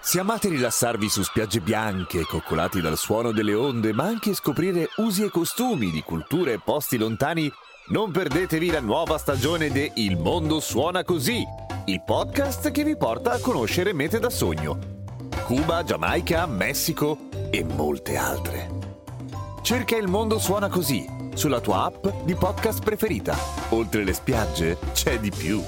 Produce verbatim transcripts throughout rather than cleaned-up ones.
Se amate rilassarvi su spiagge bianche, coccolati dal suono delle onde, ma anche scoprire usi e costumi di culture e posti lontani, non perdetevi la nuova stagione de Il Mondo Suona Così, il podcast che vi porta a conoscere mete da sogno. Cuba, Giamaica, Messico e molte altre. Cerca Il Mondo Suona Così sulla tua app di podcast preferita. Oltre le spiagge c'è di più.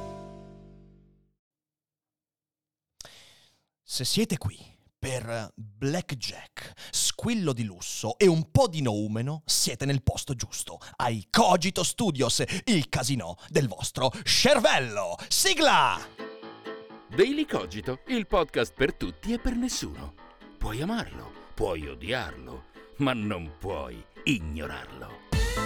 Se siete qui per blackjack, squillo di lusso e un po' di noumeno, siete nel posto giusto, ai Cogito Studios, il casino del vostro cervello. Sigla! Daily Cogito, il podcast per tutti e per nessuno. Puoi amarlo, puoi odiarlo, ma non puoi ignorarlo.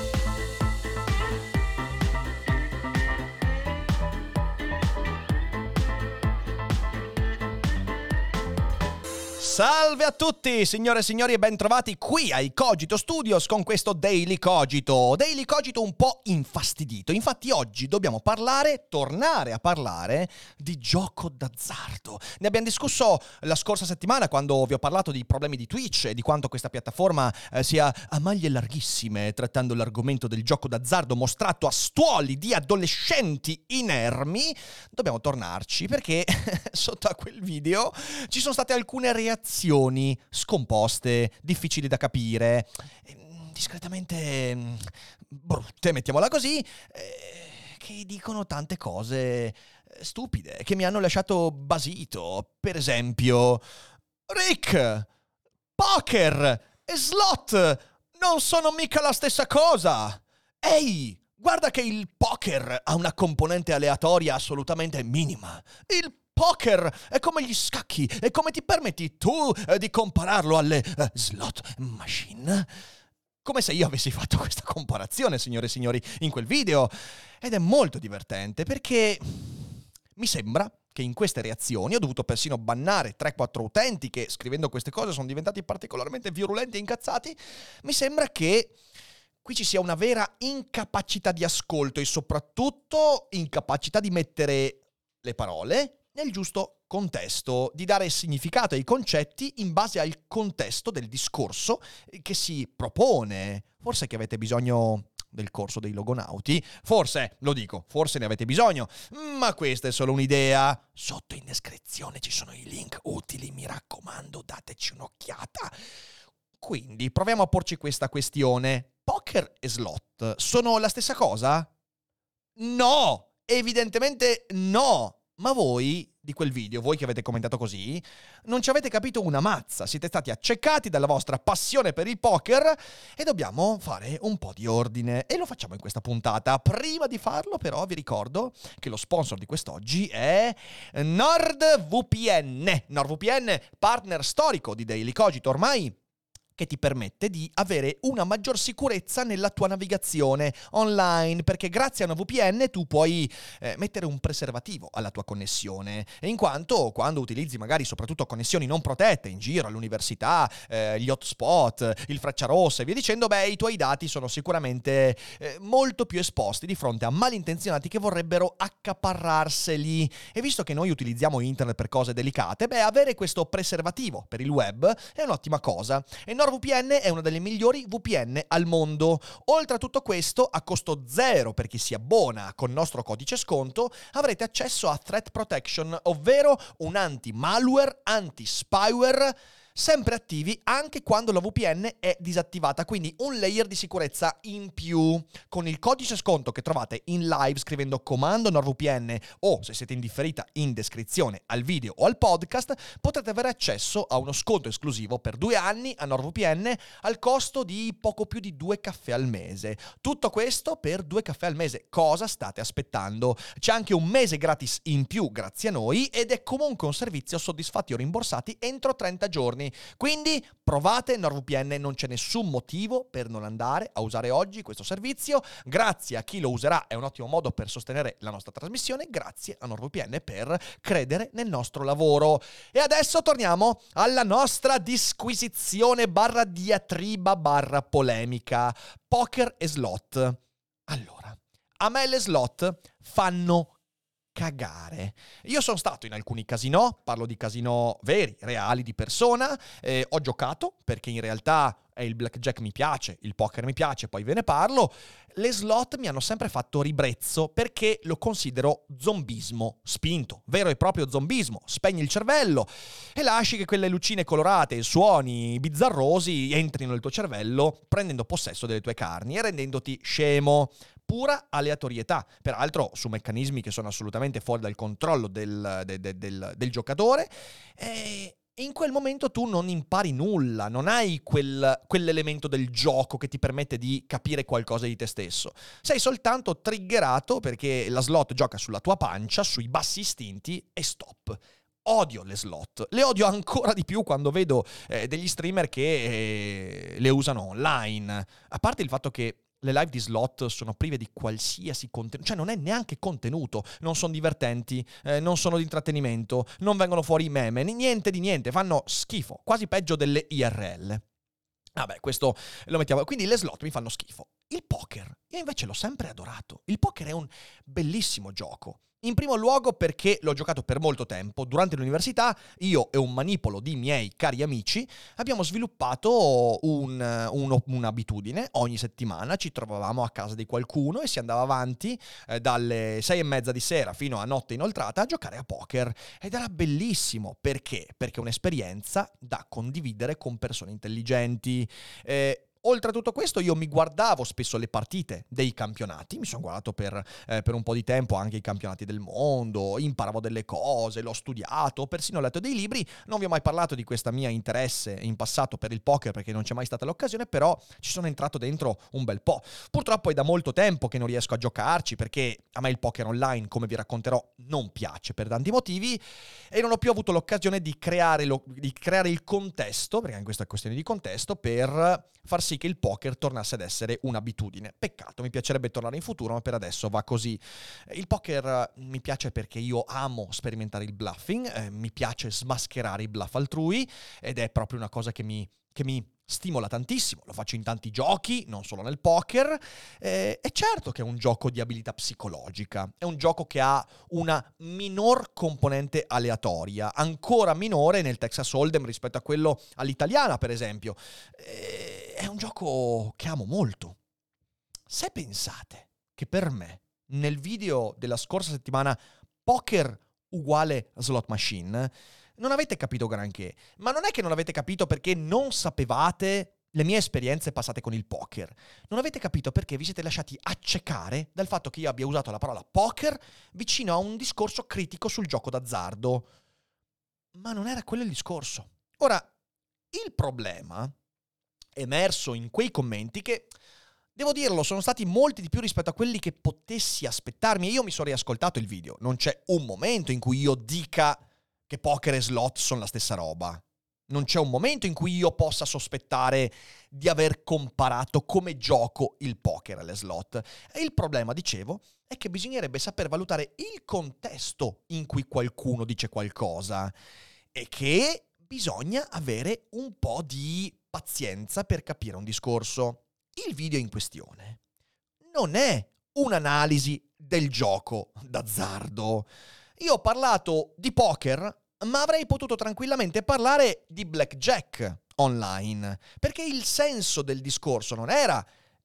Salve a tutti, signore e signori, e bentrovati qui ai Cogito Studios con questo Daily Cogito. Daily Cogito un po' infastidito. Infatti oggi dobbiamo parlare, tornare a parlare di gioco d'azzardo. Ne abbiamo discusso la scorsa settimana quando vi ho parlato di problemi di Twitch e di quanto questa piattaforma eh, sia a maglie larghissime, trattando l'argomento del gioco d'azzardo mostrato a stuoli di adolescenti inermi. Dobbiamo tornarci perché sotto a quel video ci sono state alcune reazioni scomposte, difficili da capire, discretamente brutte, mettiamola così, che dicono tante cose stupide, che mi hanno lasciato basito. Per esempio, Rick, poker e slot non sono mica la stessa cosa. Ehi, guarda che il poker ha una componente aleatoria assolutamente minima. Il poker è come gli scacchi, e come ti permetti tu eh, di compararlo alle eh, slot machine? Come se io avessi fatto questa comparazione, signore e signori, in quel video. Ed è molto divertente perché mi sembra che in queste reazioni ho dovuto persino bannare tre quattro utenti che, scrivendo queste cose, sono diventati particolarmente virulenti e incazzati. Mi sembra che qui ci sia una vera incapacità di ascolto e soprattutto incapacità di mettere le parole nel giusto contesto, di dare significato ai concetti in base al contesto del discorso che si propone. Forse che avete bisogno del corso dei logonauti, forse, lo dico, forse ne avete bisogno, ma questa è solo un'idea. Sotto in descrizione ci sono i link utili, mi raccomando, dateci un'occhiata. Quindi proviamo a porci questa questione. Poker e slot sono la stessa cosa? No, evidentemente no. Ma voi, di quel video, voi che avete commentato così, non ci avete capito una mazza. Siete stati accecati dalla vostra passione per il poker e dobbiamo fare un po' di ordine. E lo facciamo in questa puntata. Prima di farlo, però, vi ricordo che lo sponsor di quest'oggi è NordVPN. NordVPN, partner storico di Daily Cogito ormai, che ti permette di avere una maggior sicurezza nella tua navigazione online, perché grazie a una V P N tu puoi eh, mettere un preservativo alla tua connessione, e in quanto quando utilizzi magari soprattutto connessioni non protette in giro all'università, eh, gli hotspot, il Frecciarossa e via dicendo, beh, i tuoi dati sono sicuramente eh, molto più esposti di fronte a malintenzionati che vorrebbero accaparrarseli. E visto che noi utilizziamo internet per cose delicate, beh, avere questo preservativo per il web è un'ottima cosa. E NordVPN è una delle migliori V P N al mondo. Oltre a tutto questo, a costo zero per chi si abbona con il nostro codice sconto, avrete accesso a Threat Protection, ovvero un anti-malware, anti-spyware, sempre attivi anche quando la V P N è disattivata, quindi un layer di sicurezza in più. Con il codice sconto che trovate in live scrivendo comando NordVPN o, se siete in differita, in descrizione al video o al podcast, potrete avere accesso a uno sconto esclusivo per due anni a NordVPN al costo di poco più di due caffè al mese. Tutto questo per due caffè al mese. Cosa state aspettando? C'è anche un mese gratis in più grazie a noi ed è comunque un servizio soddisfatti o rimborsati entro trenta giorni. Quindi provate NordVPN, non c'è nessun motivo per non andare a usare oggi questo servizio. Grazie a chi lo userà, è un ottimo modo per sostenere la nostra trasmissione. Grazie a NordVPN per credere nel nostro lavoro. E adesso torniamo alla nostra disquisizione barra diatriba barra polemica. Poker e slot. Allora, a me le slot fanno cagare. Io sono stato in alcuni casinò, parlo di casinò veri, reali, di persona, eh, ho giocato perché in realtà eh, il blackjack mi piace, il poker mi piace, poi ve ne parlo. Le slot mi hanno sempre fatto ribrezzo perché lo considero zombismo spinto, vero e proprio zombismo. Spegni il cervello e lasci che quelle lucine colorate e suoni bizzarrosi entrino nel tuo cervello prendendo possesso delle tue carni e rendendoti scemo. Pura aleatorietà, peraltro su meccanismi che sono assolutamente fuori dal controllo del, del, del, del, del giocatore, e in quel momento tu non impari nulla, non hai quel, quell'elemento del gioco che ti permette di capire qualcosa di te stesso. Sei soltanto triggerato perché la slot gioca sulla tua pancia, sui bassi istinti e stop. Odio le slot, le odio ancora di più quando vedo eh, degli streamer che eh, le usano online, a parte il fatto che le live di slot sono prive di qualsiasi contenuto, cioè non è neanche contenuto, non sono divertenti, eh, non sono di intrattenimento, non vengono fuori i meme, niente di niente, fanno schifo, quasi peggio delle I R L. Vabbè, questo lo mettiamo. Quindi le slot mi fanno schifo. Il poker, io invece l'ho sempre adorato. Il poker è un bellissimo gioco. In primo luogo perché l'ho giocato per molto tempo. Durante l'università io e un manipolo di miei cari amici abbiamo sviluppato un, un, un'abitudine. Ogni settimana ci trovavamo a casa di qualcuno e si andava avanti eh, dalle sei e mezza di sera fino a notte inoltrata a giocare a poker. Ed era bellissimo. Perché? Perché è un'esperienza da condividere con persone intelligenti. Eh, Oltre a tutto questo io mi guardavo spesso le partite dei campionati, mi sono guardato per, eh, per un po' di tempo anche i campionati del mondo, imparavo delle cose, l'ho studiato, persino ho letto dei libri. Non vi ho mai parlato di questa mia interesse in passato per il poker perché non c'è mai stata l'occasione, però ci sono entrato dentro un bel po'. Purtroppo è da molto tempo che non riesco a giocarci perché a me il poker online, come vi racconterò, non piace per tanti motivi e non ho più avuto l'occasione di creare, lo, di creare il contesto, perché in questa è questione di contesto, per far sì che il poker tornasse ad essere un'abitudine. Peccato, mi piacerebbe tornare in futuro, ma per adesso va così. Il poker mi piace perché io amo sperimentare il bluffing, eh, mi piace smascherare i bluff altrui ed è proprio una cosa che mi, che mi stimola tantissimo. Lo faccio in tanti giochi, non solo nel poker. Eh, è certo che è un gioco di abilità psicologica, è un gioco che ha una minor componente aleatoria, ancora minore nel Texas Hold'em rispetto a quello all'italiana, per esempio. Eh, è un gioco che amo molto. Se pensate che per me, nel video della scorsa settimana, poker uguale slot machine, non avete capito granché, ma non è che non avete capito perché non sapevate le mie esperienze passate con il poker. Non avete capito perché vi siete lasciati accecare dal fatto che io abbia usato la parola poker vicino a un discorso critico sul gioco d'azzardo. Ma non era quello il discorso. Ora, il problema è emerso in quei commenti che, devo dirlo, sono stati molti di più rispetto a quelli che potessi aspettarmi e io mi sono riascoltato il video. Non c'è un momento in cui io dica che poker e slot sono la stessa roba. Non c'è un momento in cui io possa sospettare di aver comparato come gioco il poker alle slot. E il problema, dicevo, è che bisognerebbe saper valutare il contesto in cui qualcuno dice qualcosa e che bisogna avere un po' di pazienza per capire un discorso. Il video in questione non è un'analisi del gioco d'azzardo. Io ho parlato di poker, ma avrei potuto tranquillamente parlare di blackjack online, perché il senso del discorso non era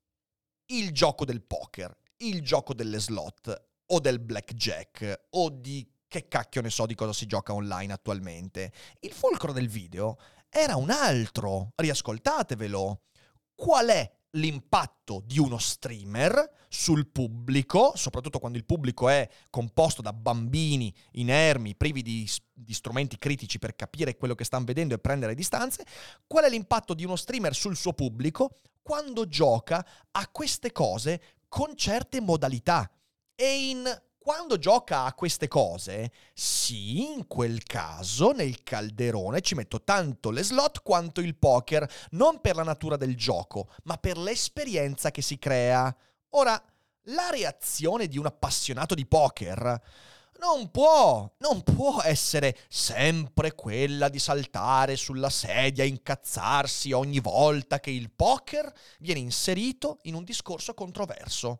il gioco del poker, il gioco delle slot o del blackjack o di che cacchio ne so di cosa si gioca online attualmente. Il fulcro del video era un altro, riascoltatevelo. Qual è l'impatto di uno streamer sul pubblico, soprattutto quando il pubblico è composto da bambini inermi, privi di, di strumenti critici per capire quello che stanno vedendo e prendere distanze? Qual è l'impatto di uno streamer sul suo pubblico quando gioca a queste cose con certe modalità? E in quando gioca a queste cose, sì, in quel caso, nel calderone ci metto tanto le slot quanto il poker, non per la natura del gioco, ma per l'esperienza che si crea. Ora, la reazione di un appassionato di poker non può, non può essere sempre quella di saltare sulla sedia e incazzarsi ogni volta che il poker viene inserito in un discorso controverso.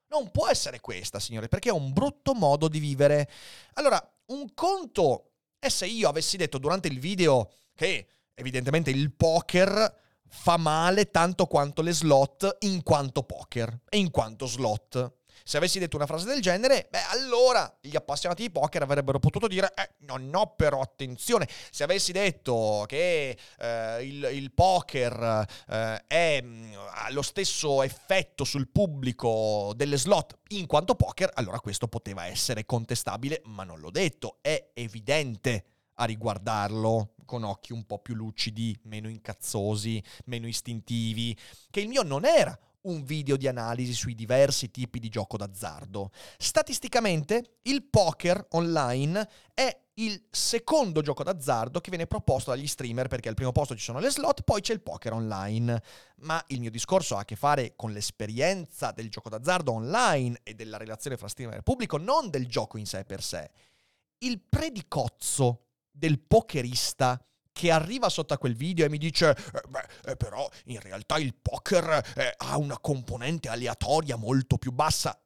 Non può essere questa, signore, perché è un brutto modo di vivere. Allora, un conto è se io avessi detto durante il video che evidentemente il poker fa male tanto quanto le slot in quanto poker e in quanto slot. Se avessi detto una frase del genere, beh, allora gli appassionati di poker avrebbero potuto dire eh, no, no, però attenzione. Se avessi detto che eh, il, il poker eh, è, ha lo stesso effetto sul pubblico delle slot in quanto poker, allora questo poteva essere contestabile, ma non l'ho detto. È evidente a riguardarlo con occhi un po' più lucidi, meno incazzosi, meno istintivi, che il mio non era un video di analisi sui diversi tipi di gioco d'azzardo. Statisticamente, il poker online è il secondo gioco d'azzardo che viene proposto dagli streamer, perché al primo posto ci sono le slot, poi c'è il poker online. Ma il mio discorso ha a che fare con l'esperienza del gioco d'azzardo online e della relazione fra streamer e pubblico, non del gioco in sé per sé. Il predicozzo del pokerista che arriva sotto a quel video e mi dice eh, beh, eh, però in realtà il poker eh, ha una componente aleatoria molto più bassa.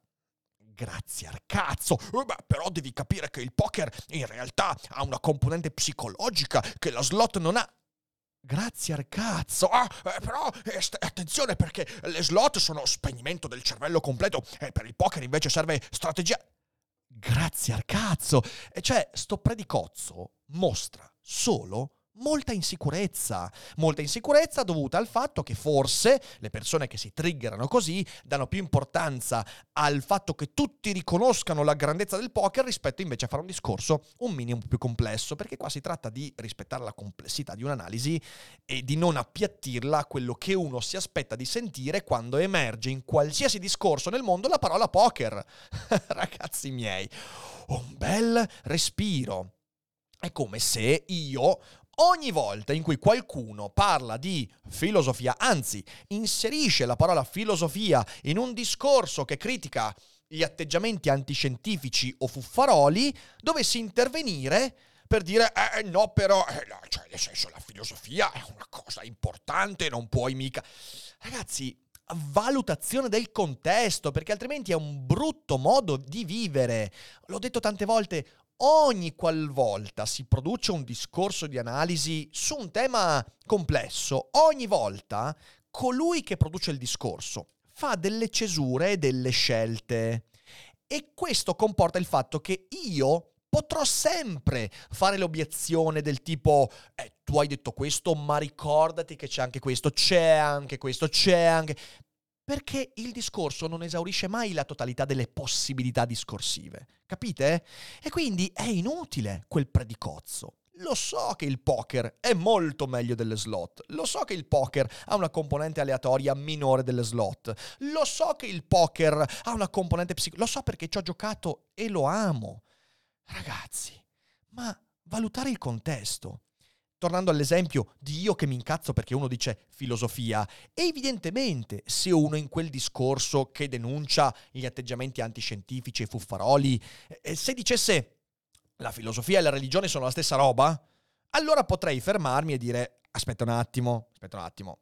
Grazie al cazzo, eh, beh, però devi capire che il poker in realtà ha una componente psicologica che la slot non ha. Grazie al cazzo, ah, eh, però eh, st- attenzione perché le slot sono spegnimento del cervello completo e per il poker invece serve strategia. Grazie al cazzo, e cioè sto predicozzo mostra solo molta insicurezza, molta insicurezza dovuta al fatto che forse le persone che si triggerano così danno più importanza al fatto che tutti riconoscano la grandezza del poker rispetto invece a fare un discorso un minimo più complesso, perché qua si tratta di rispettare la complessità di un'analisi e di non appiattirla a quello che uno si aspetta di sentire quando emerge in qualsiasi discorso nel mondo la parola poker. Ragazzi miei, un bel respiro. È come se io ogni volta in cui qualcuno parla di filosofia, anzi inserisce la parola filosofia in un discorso che critica gli atteggiamenti antiscientifici o fuffaroli, dovessi intervenire per dire eh no però, eh, no, cioè nel senso la filosofia è una cosa importante, non puoi mica... Ragazzi, valutazione del contesto, perché altrimenti è un brutto modo di vivere. L'ho detto tante volte, ogni qualvolta si produce un discorso di analisi su un tema complesso, ogni volta colui che produce il discorso fa delle cesure e delle scelte. E questo comporta il fatto che io potrò sempre fare l'obiezione del tipo eh, tu hai detto questo, ma ricordati che c'è anche questo, c'è anche questo, c'è anche... Perché il discorso non esaurisce mai la totalità delle possibilità discorsive, capite? E quindi è inutile quel predicozzo. Lo so che il poker è molto meglio delle slot, lo so che il poker ha una componente aleatoria minore delle slot, lo so che il poker ha una componente psicologica, lo so perché ci ho giocato e lo amo. Ragazzi, ma valutare il contesto. Tornando all'esempio di io che mi incazzo perché uno dice filosofia, evidentemente se uno in quel discorso che denuncia gli atteggiamenti antiscientifici e fuffaroli, eh, se dicesse la filosofia e la religione sono la stessa roba, allora potrei fermarmi e dire aspetta un attimo, aspetta un attimo,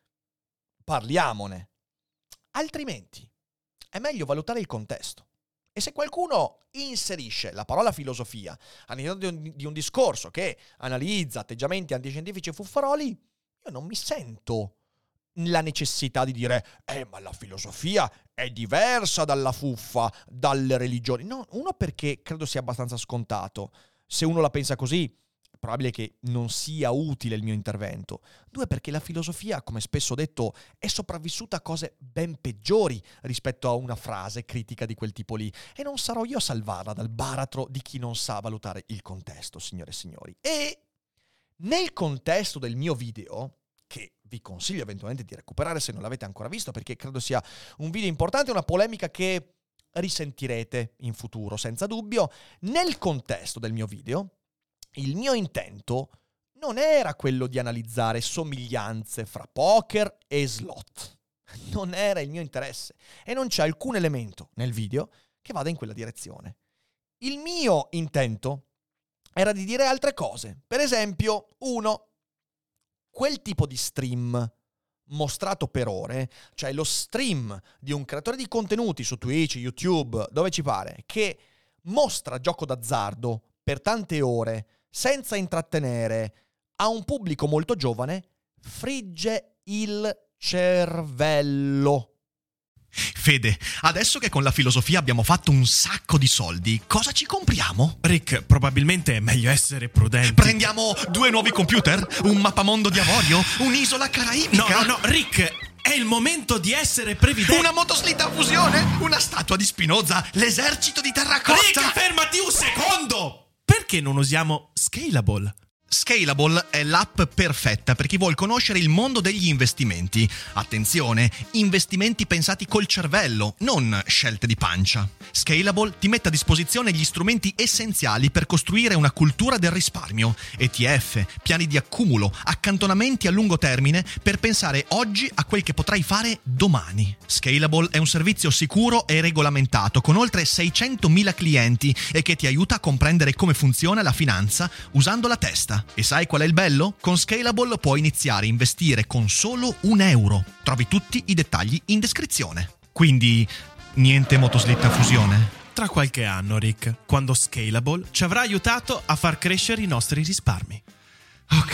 parliamone. Altrimenti è meglio valutare il contesto. E se qualcuno inserisce la parola filosofia all'interno di un, di un discorso che analizza atteggiamenti antiscientifici e fuffaroli, io non mi sento la necessità di dire eh ma la filosofia è diversa dalla fuffa, dalle religioni. No, uno perché credo sia abbastanza scontato. Se uno la pensa così, è probabile che non sia utile il mio intervento. Due, perché la filosofia, come spesso ho detto, è sopravvissuta a cose ben peggiori rispetto a una frase critica di quel tipo lì. E non sarò io a salvarla dal baratro di chi non sa valutare il contesto, signore e signori. E nel contesto del mio video, che vi consiglio eventualmente di recuperare se non l'avete ancora visto, perché credo sia un video importante, una polemica che risentirete in futuro, senza dubbio, nel contesto del mio video, il mio intento non era quello di analizzare somiglianze fra poker e slot. Non era il mio interesse e non c'è alcun elemento nel video che vada in quella direzione. Il mio intento era di dire altre cose. Per esempio, uno, quel tipo di stream mostrato per ore, cioè lo stream di un creatore di contenuti su Twitch, YouTube, dove ci pare, che mostra gioco d'azzardo per tante ore, senza intrattenere, a un pubblico molto giovane, frigge il cervello. Fede, adesso che con la filosofia abbiamo fatto un sacco di soldi, cosa ci compriamo? Rick, probabilmente è meglio essere prudenti. Prendiamo due nuovi computer? Un mappamondo di avorio? Un'isola caraibica? No, no, no, Rick, è il momento di essere previdenti. Una motoslitta a fusione? Una statua di Spinoza? L'esercito di terracotta? Rick, fermati un secondo! Perché non usiamo Scalable? Scalable è l'app perfetta per chi vuol conoscere il mondo degli investimenti. Attenzione, investimenti pensati col cervello, non scelte di pancia. Scalable ti mette a disposizione gli strumenti essenziali per costruire una cultura del risparmio, E T F, piani di accumulo, accantonamenti a lungo termine per pensare oggi a quel che potrai fare domani. Scalable è un servizio sicuro e regolamentato con oltre seicentomila clienti e che ti aiuta a comprendere come funziona la finanza usando la testa. E sai qual è il bello? Con Scalable puoi iniziare a investire con solo un euro. Trovi tutti i dettagli in descrizione. Quindi, niente motoslitta a fusione? Tra qualche anno, Rick, quando Scalable ci avrà aiutato a far crescere i nostri risparmi. Ok.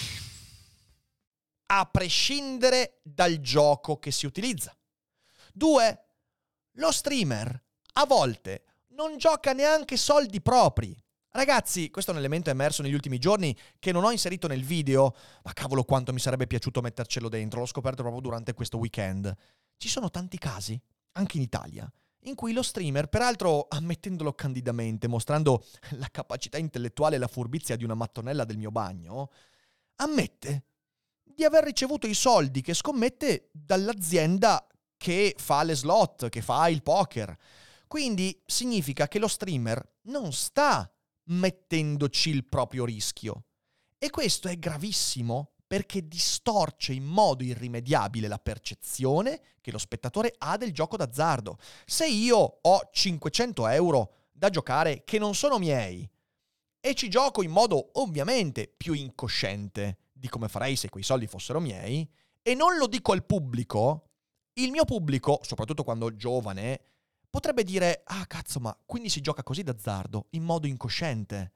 A prescindere dal gioco che si utilizza. Due, lo streamer a volte non gioca neanche soldi propri. Ragazzi, questo è un elemento emerso negli ultimi giorni che non ho inserito nel video, ma cavolo quanto mi sarebbe piaciuto mettercelo dentro, l'ho scoperto proprio durante questo weekend. Ci sono tanti casi, anche in Italia, in cui lo streamer, peraltro ammettendolo candidamente, mostrando la capacità intellettuale e la furbizia di una mattonella del mio bagno, ammette di aver ricevuto i soldi che scommette dall'azienda che fa le slot, che fa il poker. Quindi significa che lo streamer non sta mettendoci il proprio rischio. E questo è gravissimo perché distorce in modo irrimediabile la percezione che lo spettatore ha del gioco d'azzardo. Se io ho cinquecento euro da giocare che non sono miei e ci gioco in modo ovviamente più incosciente di come farei se quei soldi fossero miei e non lo dico al pubblico, il mio pubblico, soprattutto quando giovane, potrebbe dire, ah cazzo, ma quindi si gioca così d'azzardo, in modo incosciente.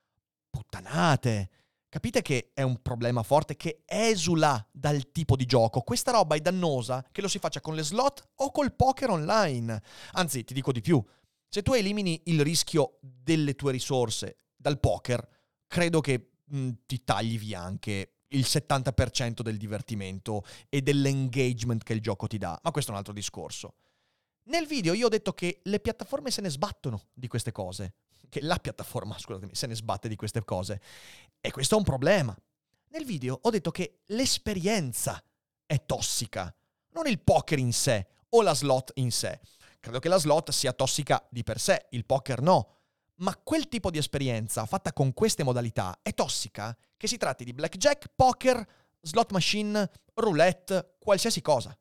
Puttanate. Capite che è un problema forte che esula dal tipo di gioco. Questa roba è dannosa che lo si faccia con le slot o col poker online. Anzi, ti dico di più. Se tu elimini il rischio delle tue risorse dal poker, credo che mh, ti tagli via anche il settanta per cento del divertimento e dell'engagement che il gioco ti dà. Ma questo è un altro discorso. Nel video io ho detto che le piattaforme se ne sbattono di queste cose. Che la piattaforma, scusatemi, se ne sbatte di queste cose. E questo è un problema. Nel video ho detto che l'esperienza è tossica, non il poker in sé o la slot in sé. Credo che la slot sia tossica di per sé, il poker no. Ma quel tipo di esperienza fatta con queste modalità è tossica, che si tratti di blackjack, poker, slot machine, roulette, qualsiasi cosa.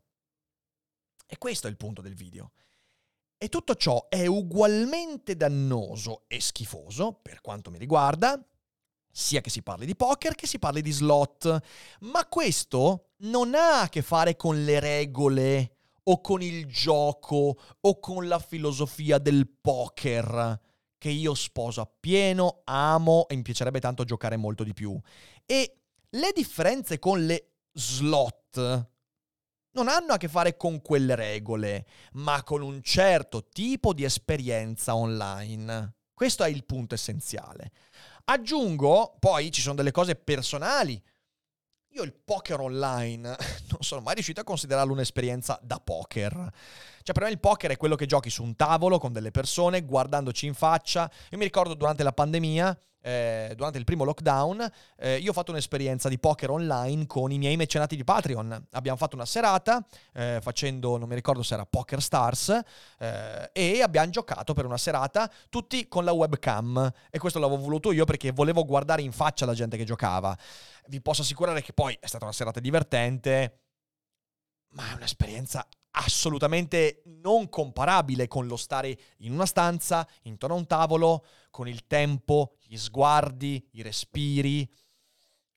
E questo è il punto del video. E tutto ciò è ugualmente dannoso e schifoso, per quanto mi riguarda, sia che si parli di poker che si parli di slot. Ma questo non ha a che fare con le regole o con il gioco o con la filosofia del poker, che io sposo appieno, amo e mi piacerebbe tanto giocare molto di più. E le differenze con le slot non hanno a che fare con quelle regole, ma con un certo tipo di esperienza online. Questo è il punto essenziale. Aggiungo, poi ci sono delle cose personali. Io il poker online non sono mai riuscito a considerarlo un'esperienza da poker. Cioè per me il poker è quello che giochi su un tavolo con delle persone, guardandoci in faccia. Io mi ricordo durante la pandemia, eh, durante il primo lockdown, eh, io ho fatto un'esperienza di poker online con i miei mecenati di Patreon. Abbiamo fatto una serata eh, facendo, non mi ricordo se era Poker Stars, eh, e abbiamo giocato per una serata tutti con la webcam. E questo l'avevo voluto io perché volevo guardare in faccia la gente che giocava. Vi posso assicurare che poi è stata una serata divertente, ma è un'esperienza assolutamente non comparabile con lo stare in una stanza, intorno a un tavolo, con il tempo, gli sguardi, i respiri.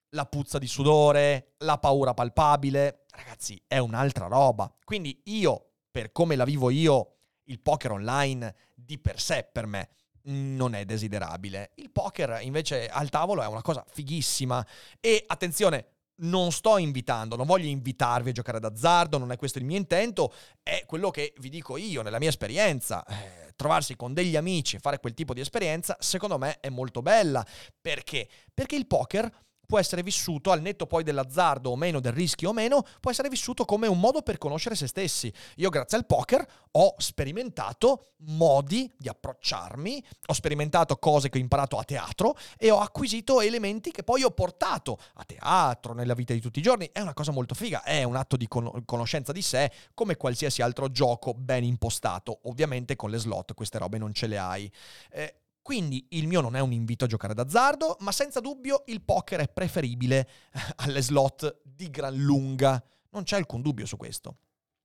la puzza di sudore, la paura palpabile, ragazzi, è un'altra roba. Quindi io, per come la vivo io, il poker online di per sé per me non è desiderabile. Il poker invece al tavolo è una cosa fighissima e attenzione, non sto invitando, non voglio invitarvi a giocare d'azzardo, non è questo il mio intento, è quello che vi dico io nella mia esperienza. Eh, trovarsi con degli amici e fare quel tipo di esperienza, secondo me è molto bella. Perché? Perché il poker può essere vissuto, al netto poi dell'azzardo o meno, del rischio o meno, può essere vissuto come un modo per conoscere se stessi. Io grazie al poker ho sperimentato modi di approcciarmi, ho sperimentato cose che ho imparato a teatro e ho acquisito elementi che poi ho portato a teatro, nella vita di tutti i giorni. È una cosa molto figa, è un atto di con- conoscenza di sé, come qualsiasi altro gioco ben impostato. Ovviamente con le slot queste robe non ce le hai. Eh, Quindi il mio non è un invito a giocare d'azzardo, ma senza dubbio il poker è preferibile alle slot di gran lunga. Non c'è alcun dubbio su questo.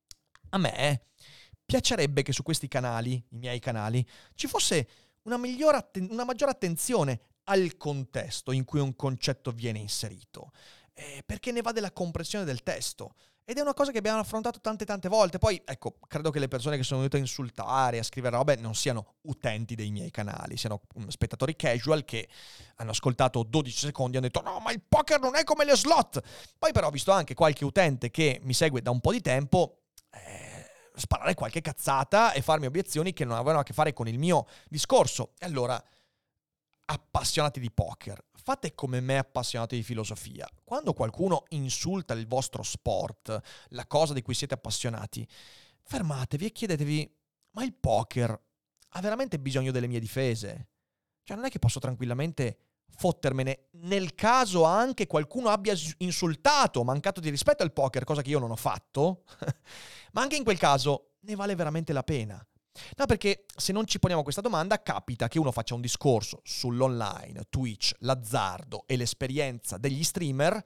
A me piacerebbe che su questi canali, i miei canali, ci fosse una, migliore atten- una maggiore attenzione al contesto in cui un concetto viene inserito, eh, perché ne va della comprensione del testo. Ed è una cosa che abbiamo affrontato tante tante volte. Poi, ecco, credo che le persone che sono venute a insultare, a scrivere robe, non siano utenti dei miei canali, siano spettatori casual che hanno ascoltato dodici secondi e hanno detto no, ma il poker non è come le slot. Poi però ho visto anche qualche utente che mi segue da un po' di tempo eh, sparare qualche cazzata e farmi obiezioni che non avevano a che fare con il mio discorso. E allora, appassionati di poker, fate come me appassionati di filosofia. Quando qualcuno insulta il vostro sport, la cosa di cui siete appassionati, fermatevi e chiedetevi, ma il poker ha veramente bisogno delle mie difese? Cioè non è che posso tranquillamente fottermene nel caso anche qualcuno abbia insultato o mancato di rispetto al poker, cosa che io non ho fatto? Ma anche in quel caso ne vale veramente la pena? No, perché se non ci poniamo questa domanda capita che uno faccia un discorso sull'online, Twitch, l'azzardo e l'esperienza degli streamer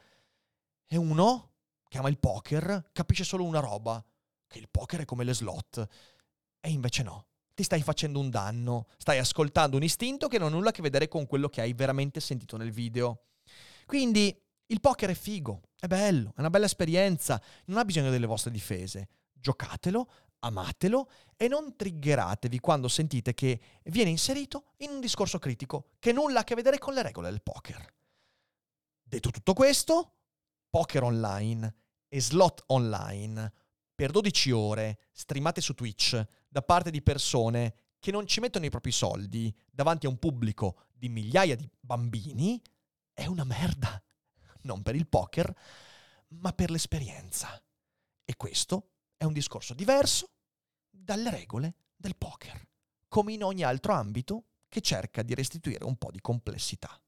e uno che ama il poker capisce solo una roba, che il poker è come le slot. E invece no, ti stai facendo un danno, stai ascoltando un istinto che non ha nulla a che vedere con quello che hai veramente sentito nel video. Quindi il poker è figo, è bello, è una bella esperienza, non ha bisogno delle vostre difese. Giocatelo, amatelo e non triggeratevi quando sentite che viene inserito in un discorso critico che nulla ha a che vedere con le regole del poker. Detto tutto questo, poker online e slot online per dodici ore streamate su Twitch da parte di persone che non ci mettono i propri soldi davanti a un pubblico di migliaia di bambini è una merda. Non per il poker, ma per l'esperienza. E questo è un discorso diverso dalle regole del poker, come in ogni altro ambito che cerca di restituire un po' di complessità.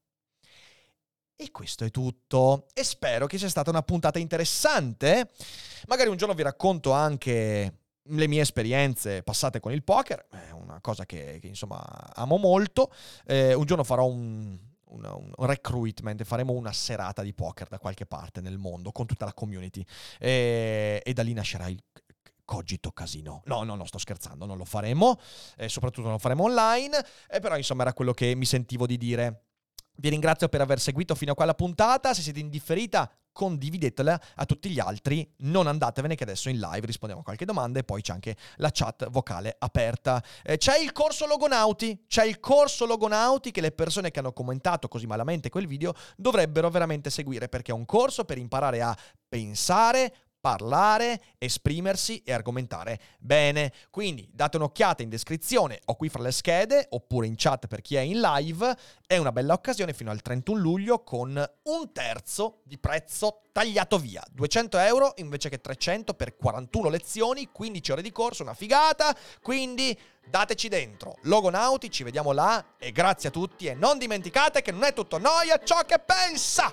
E questo è tutto, e spero che sia stata una puntata interessante. Magari un giorno vi racconto anche le mie esperienze passate con il poker, è una cosa che, che insomma amo molto. Eh, un giorno farò un... Un, un recruitment, faremo una serata di poker da qualche parte nel mondo con tutta la community e, e da lì nascerà il Cogito Casino. No, no, no, sto scherzando, non lo faremo, e soprattutto non lo faremo online, e però insomma era quello che mi sentivo di dire. Vi ringrazio per aver seguito fino a qua la puntata. Se siete in differita, condividetela a tutti gli altri, non andatevene che adesso in live rispondiamo a qualche domanda e poi c'è anche la chat vocale aperta. Eh, c'è il corso Logonauti, c'è il corso Logonauti che le persone che hanno commentato così malamente quel video dovrebbero veramente seguire, perché è un corso per imparare a pensare, parlare, esprimersi e argomentare bene. Quindi date un'occhiata in descrizione o qui fra le schede oppure in chat per chi è in live. È una bella occasione fino al trentuno luglio con un terzo di prezzo tagliato via, duecento euro invece che trecento per quarantuno lezioni, quindici ore di corso, una figata. Quindi dateci dentro. Logonauti, ci vediamo là e grazie a tutti e non dimenticate che non è tutto noia ciò che pensa.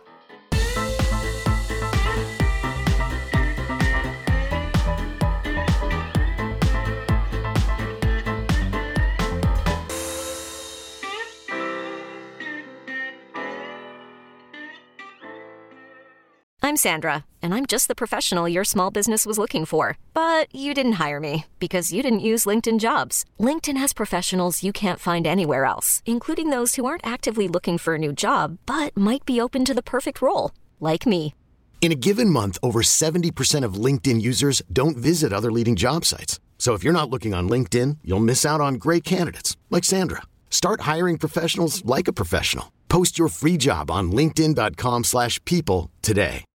I'm Sandra, and I'm just the professional your small business was looking for. But you didn't hire me because you didn't use LinkedIn Jobs. LinkedIn has professionals you can't find anywhere else, including those who aren't actively looking for a new job, but might be open to the perfect role, like me. In a given month, over seventy percent of LinkedIn users don't visit other leading job sites. So if you're not looking on LinkedIn, you'll miss out on great candidates like Sandra. Start hiring professionals like a professional. Post your free job on linkedin dot com slash people today.